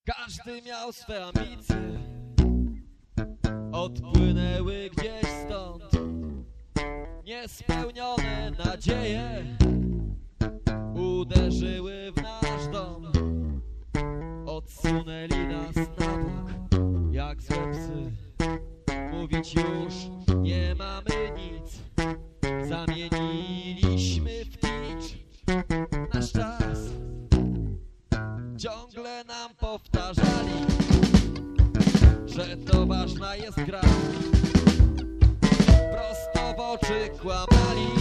Każdy miał swe ambicje, odpłynęły gdzieś stąd. Niespełnione nadzieje uderzyły w nasz dom. Odsunęli nas na bok jak złe psy. Mówić już nie mamy nic, zamieniliśmy w kicz nasz czas. Ciągle nam powtarzali, że to ważna jest gra. Prosto w oczy kłamali.